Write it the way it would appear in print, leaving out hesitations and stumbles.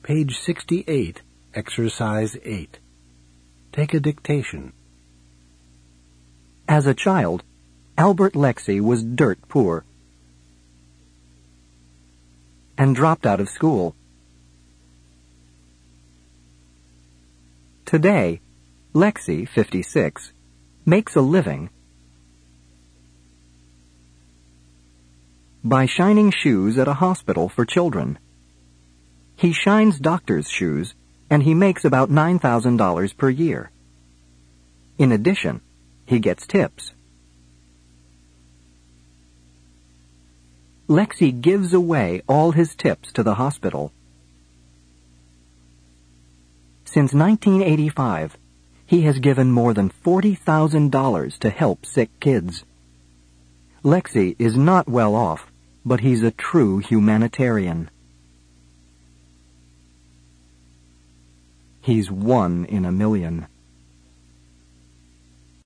Page 68, Exercise 8. Take a dictation. As a child, Albert Lexie was dirt poor and dropped out of school. Today, Lexie, 56, makes a living by shining shoes at a hospital for children. He shines doctors' shoes, and he makes about $9,000 per year. In addition, he gets tips. Lexie gives away all his tips to the hospital. Since 1985, he has given more than $40,000 to help sick kids. Lexie is not well off, but he's a true humanitarian. He's 1 in a million.